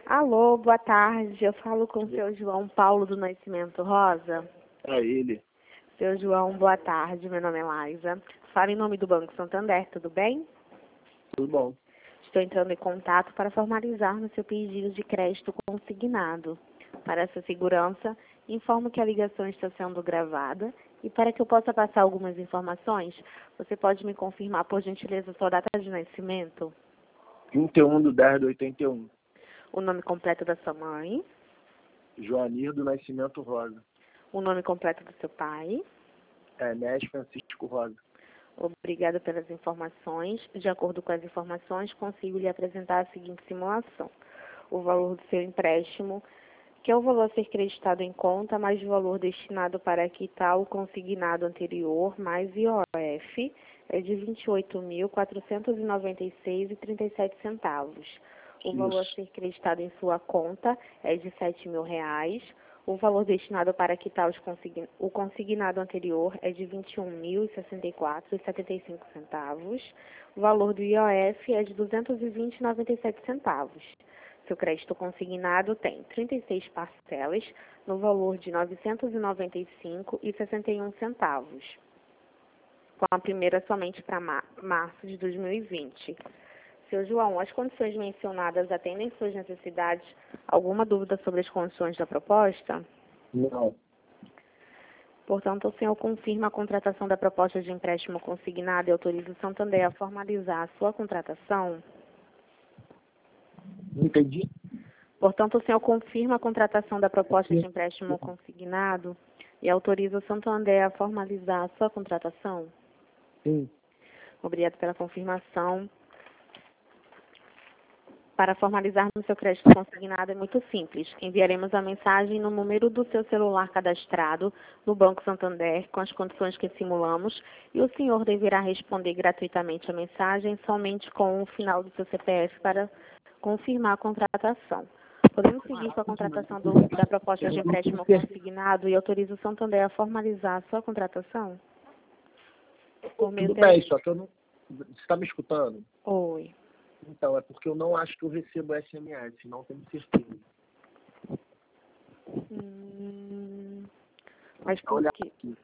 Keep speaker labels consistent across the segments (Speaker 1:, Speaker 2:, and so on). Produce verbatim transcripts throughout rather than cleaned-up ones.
Speaker 1: Alô, boa tarde. Eu falo com o seu João Paulo do Nascimento Rosa.
Speaker 2: É ele.
Speaker 1: Seu João, boa tarde. Meu nome é Laisa. Falo em nome do Banco Santander, tudo bem?
Speaker 2: Tudo bom.
Speaker 1: Estou entrando em contato para formalizar no seu pedido de crédito consignado. Para essa segurança, informo que a ligação está sendo gravada e para que eu possa passar algumas informações, você pode me confirmar, por gentileza, sua data de nascimento?
Speaker 2: vinte e um de dez de oitenta e um.
Speaker 1: O nome completo da sua mãe?
Speaker 2: Joanir do Nascimento Rosa.
Speaker 1: O nome completo do seu pai?
Speaker 2: Enéas Francisco Rosa.
Speaker 1: Obrigada pelas informações. De acordo com as informações, consigo lhe apresentar a seguinte simulação. O valor do seu empréstimo, que é o valor a ser creditado em conta, mais o valor destinado para quitar o consignado anterior, mais I O F, é de vinte e oito mil, quatrocentos e noventa e seis reais e trinta e sete centavos. O valor a ser creditado em sua conta é de sete mil reais. O valor destinado para quitar os consign... o consignado anterior é de vinte e um mil e sessenta e quatro reais e setenta e cinco centavos. O valor do I O F é de duzentos e vinte reais e noventa e sete centavos. Seu crédito consignado tem trinta e seis parcelas no valor de novecentos e noventa e cinco reais e sessenta e um centavos, com a primeira somente para março de dois mil e vinte. Seu João, as condições mencionadas atendem suas necessidades? Alguma dúvida sobre as condições da proposta?
Speaker 2: Não.
Speaker 1: Portanto, o senhor confirma a contratação da proposta de empréstimo consignado e autoriza o Santander a formalizar a sua contratação?
Speaker 2: Não entendi.
Speaker 1: Portanto, o senhor confirma a contratação da proposta de empréstimo consignado e autoriza o Santander a formalizar a sua contratação?
Speaker 2: Sim.
Speaker 1: Obrigado pela confirmação. Para formalizar no seu crédito consignado é muito simples. Enviaremos a mensagem no número do seu celular cadastrado no Banco Santander com as condições que simulamos e o senhor deverá responder gratuitamente a mensagem somente com o final do seu C P F para confirmar a contratação. Podemos seguir com a contratação do, da proposta de empréstimo consignado e autoriza o Santander a formalizar a sua contratação? Por meio
Speaker 2: Tudo
Speaker 1: tele...
Speaker 2: bem, só que eu não... Você está me escutando?
Speaker 1: Oi.
Speaker 2: Então, é porque eu não acho que eu recebo S M S, não tenho certeza.
Speaker 1: Hum... Mas
Speaker 2: Olha
Speaker 1: por quê?
Speaker 2: aqui.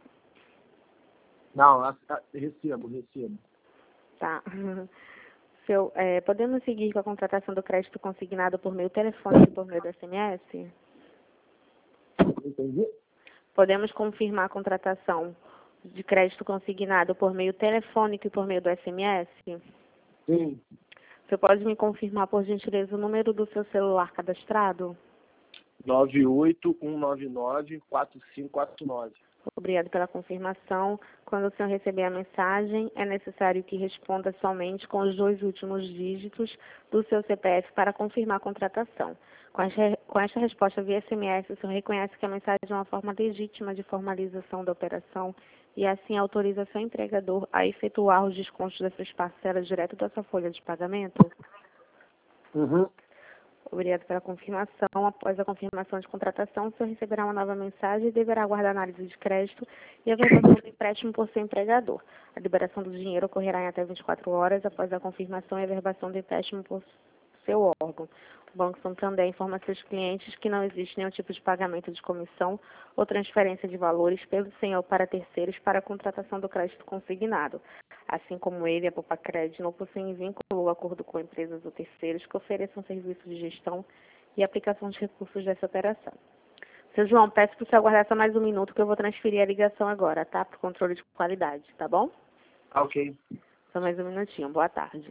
Speaker 2: Não, a- a- recebo, recebo.
Speaker 1: Tá. Seu, é, podemos seguir com a contratação do crédito consignado por meio telefônico e por meio do S M S?
Speaker 2: Entendi?
Speaker 1: Podemos confirmar a contratação de crédito consignado por meio telefônico e por meio do S M S?
Speaker 2: Sim.
Speaker 1: Você pode me confirmar, por gentileza, o número do seu celular cadastrado?
Speaker 2: nove oito um nove nove quatro cinco quatro nove.
Speaker 1: Obrigado pela confirmação. Quando o senhor receber a mensagem, é necessário que responda somente com os dois últimos dígitos do seu C P F para confirmar a contratação. Com esta, com esta resposta via S M S, o senhor reconhece que a mensagem é uma forma legítima de formalização da operação e assim autoriza seu empregador a efetuar os descontos dessas parcelas direto da sua folha de pagamento?
Speaker 2: Uhum.
Speaker 1: Obrigado pela confirmação. Após a confirmação de contratação, o senhor receberá uma nova mensagem e deverá aguardar análise de crédito e a verbação do empréstimo por seu empregador. A liberação do dinheiro ocorrerá em até vinte e quatro horas após a confirmação e a verbação do empréstimo por seu órgão. O Banco Santander informa seus clientes que não existe nenhum tipo de pagamento de comissão ou transferência de valores pelo senhor para terceiros para a contratação do crédito consignado. Assim como ele, a Popacred não possuem vínculo ou acordo com empresas ou terceiros que ofereçam serviços de gestão e aplicação de recursos dessa operação. Seu João, peço para você aguardar só mais um minuto que eu vou transferir a ligação agora, tá? Para o controle de qualidade, tá bom?
Speaker 2: Ok.
Speaker 1: Só mais um minutinho. Boa tarde.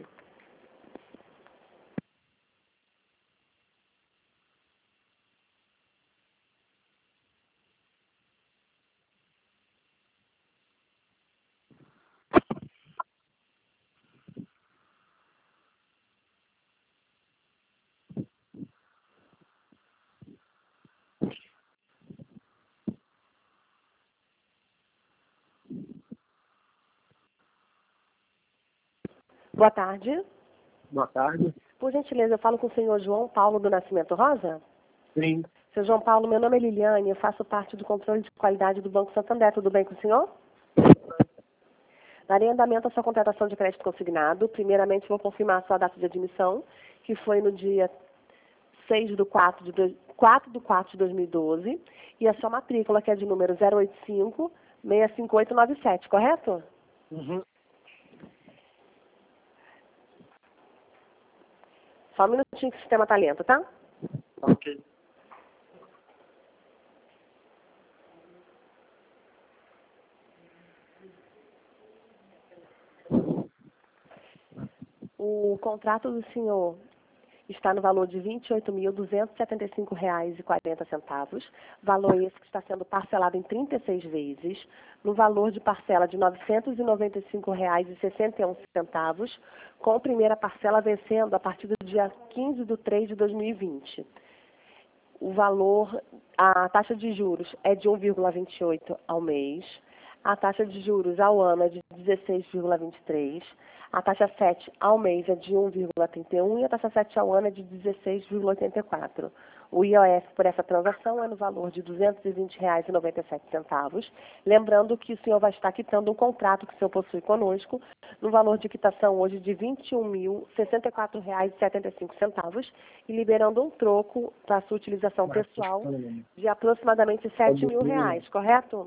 Speaker 3: Boa tarde.
Speaker 2: Boa tarde.
Speaker 3: Por gentileza, eu falo com o senhor João Paulo do Nascimento Rosa?
Speaker 2: Sim.
Speaker 3: Seu João Paulo, meu nome é Liliane, eu faço parte do controle de qualidade do Banco Santander. Tudo bem com o senhor? Darei andamento à sua contratação de crédito consignado. Primeiramente, vou confirmar a sua data de admissão, que foi no dia seis do quatro de, dois, quatro do quatro de dois mil e doze, e a sua matrícula, que é de número zero oito cinco, seis cinco oito nove sete, correto?
Speaker 2: Uhum.
Speaker 3: Só um minutinho que o sistema está lento, tá?
Speaker 2: Ok.
Speaker 3: O contrato do senhor está no valor de vinte e oito mil duzentos e setenta e cinco reais e quarenta centavos, valor esse que está sendo parcelado em trinta e seis vezes, no valor de parcela de novecentos e noventa e cinco reais e sessenta e um centavos, com a primeira parcela vencendo a partir do dia quinze de três de dois mil e vinte. O valor, a taxa de juros é de um vírgula vinte e oito ao mês, a taxa de juros ao ano é de dezesseis vírgula vinte e três, a taxa sete ao mês é de um vírgula trinta e um e a taxa sete ao ano é de dezesseis vírgula oitenta e quatro. O I O F por essa transação é no valor de duzentos e vinte reais e noventa e sete centavos. Lembrando que o senhor vai estar quitando um contrato que o senhor possui conosco, no valor de quitação hoje de vinte e um mil sessenta e quatro reais e setenta e cinco centavos e liberando um troco para a sua utilização pessoal de aproximadamente sete mil reais, correto?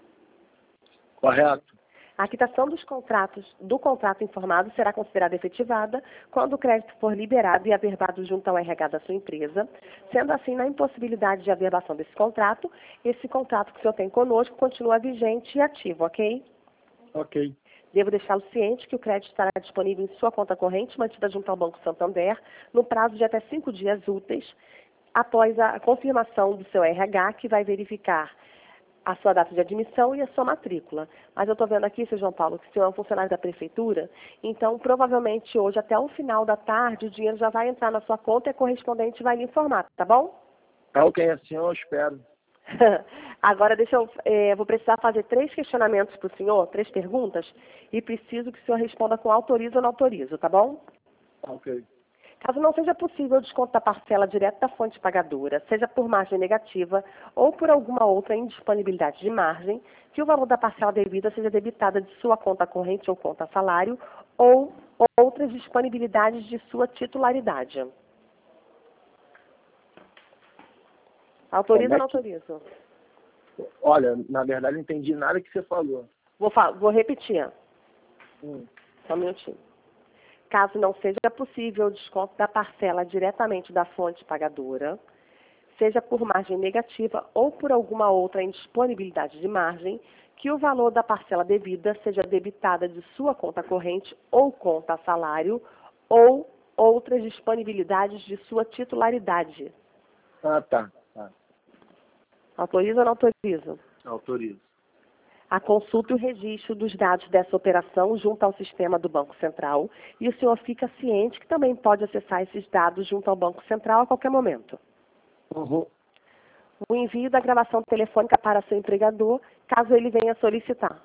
Speaker 2: Correto.
Speaker 3: A quitação dos contratos, do contrato informado será considerada efetivada quando o crédito for liberado e averbado junto ao R H da sua empresa. Sendo assim, na impossibilidade de averbação desse contrato, esse contrato que o senhor tem conosco continua vigente e ativo, ok?
Speaker 2: Ok.
Speaker 3: Devo deixá-lo ciente que o crédito estará disponível em sua conta corrente, mantida junto ao Banco Santander, no prazo de até cinco dias úteis, após a confirmação do seu R H, que vai verificar a sua data de admissão e a sua matrícula. Mas eu estou vendo aqui, seu João Paulo, que o senhor é um funcionário da prefeitura, então provavelmente hoje, até o final da tarde, o dinheiro já vai entrar na sua conta e a correspondente vai lhe informar, tá bom?
Speaker 2: Tá ok, assim eu espero.
Speaker 3: Agora, deixa eu, é, vou precisar fazer três questionamentos para o senhor, três perguntas, e preciso que o senhor responda com autorizo ou não autorizo, tá bom?
Speaker 2: Tá ok.
Speaker 3: Caso não seja possível o desconto da parcela direto da fonte pagadora, seja por margem negativa ou por alguma outra indisponibilidade de margem, que o valor da parcela devida seja debitada de sua conta corrente ou conta salário ou outras disponibilidades de sua titularidade. Autoriza ou não autoriza?
Speaker 2: Olha, na verdade não entendi nada que você falou.
Speaker 3: Vou, vou repetir.
Speaker 2: Hum.
Speaker 3: Só um minutinho. Caso não seja possível o desconto da parcela diretamente da fonte pagadora, seja por margem negativa ou por alguma outra indisponibilidade de margem, que o valor da parcela devida seja debitada de sua conta corrente ou conta salário ou outras disponibilidades de sua titularidade.
Speaker 2: Ah, tá. tá.
Speaker 3: Autoriza ou não autoriza?
Speaker 2: Autorizo.
Speaker 3: A consulta e o registro dos dados dessa operação junto ao sistema do Banco Central e o senhor fica ciente que também pode acessar esses dados junto ao Banco Central a qualquer momento.
Speaker 2: Uhum.
Speaker 3: O envio da gravação telefônica para seu empregador, caso ele venha solicitar.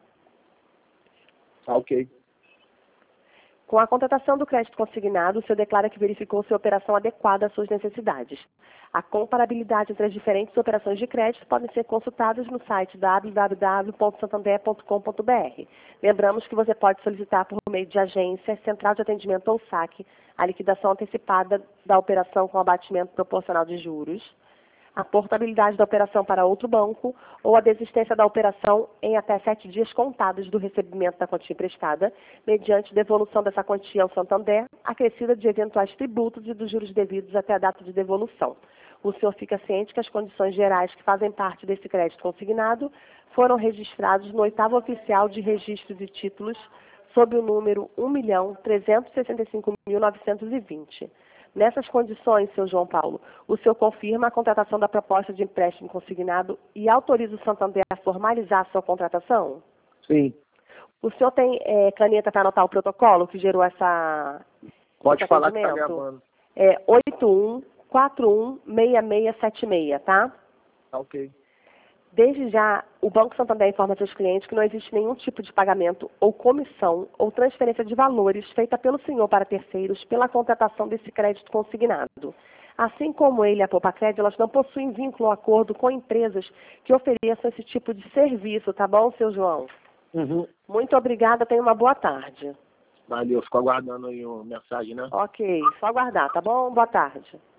Speaker 2: Tá ok.
Speaker 3: Com a contratação do crédito consignado, o senhor declara que verificou sua operação adequada às suas necessidades. A comparabilidade entre as diferentes operações de crédito podem ser consultadas no site w w w ponto santander ponto com ponto b r. Lembramos que você pode solicitar por meio de agência, central de atendimento ou saque, a liquidação antecipada da operação com abatimento proporcional de juros, a portabilidade da operação para outro banco ou a desistência da operação em até sete dias contados do recebimento da quantia emprestada, mediante devolução dessa quantia ao Santander, acrescida de eventuais tributos e dos juros devidos até a data de devolução. O senhor fica ciente que as condições gerais que fazem parte desse crédito consignado foram registrados no oitavo oficial de registro de títulos sob o número um milhão trezentos e sessenta e cinco mil novecentos e vinte. Nessas condições, seu João Paulo, o senhor confirma a contratação da proposta de empréstimo consignado e autoriza o Santander a formalizar a sua contratação?
Speaker 2: Sim.
Speaker 3: O senhor tem é, caneta para anotar o protocolo que gerou essa
Speaker 2: Pode
Speaker 3: esse
Speaker 2: falar que tá
Speaker 3: atendimento?
Speaker 2: gravando.
Speaker 3: É oito um quatro um seis seis sete seis, tá?
Speaker 2: Tá ok.
Speaker 3: Desde já, o Banco Santander informa seus clientes que não existe nenhum tipo de pagamento ou comissão ou transferência de valores feita pelo senhor para terceiros pela contratação desse crédito consignado. Assim como ele e a Popacred, elas não possuem vínculo ou acordo com empresas que ofereçam esse tipo de serviço, tá bom, seu João?
Speaker 2: Uhum.
Speaker 3: Muito obrigada, tenha uma boa tarde.
Speaker 2: Valeu, fico aguardando aí uma mensagem, né?
Speaker 3: Ok, só aguardar, tá bom? Boa tarde.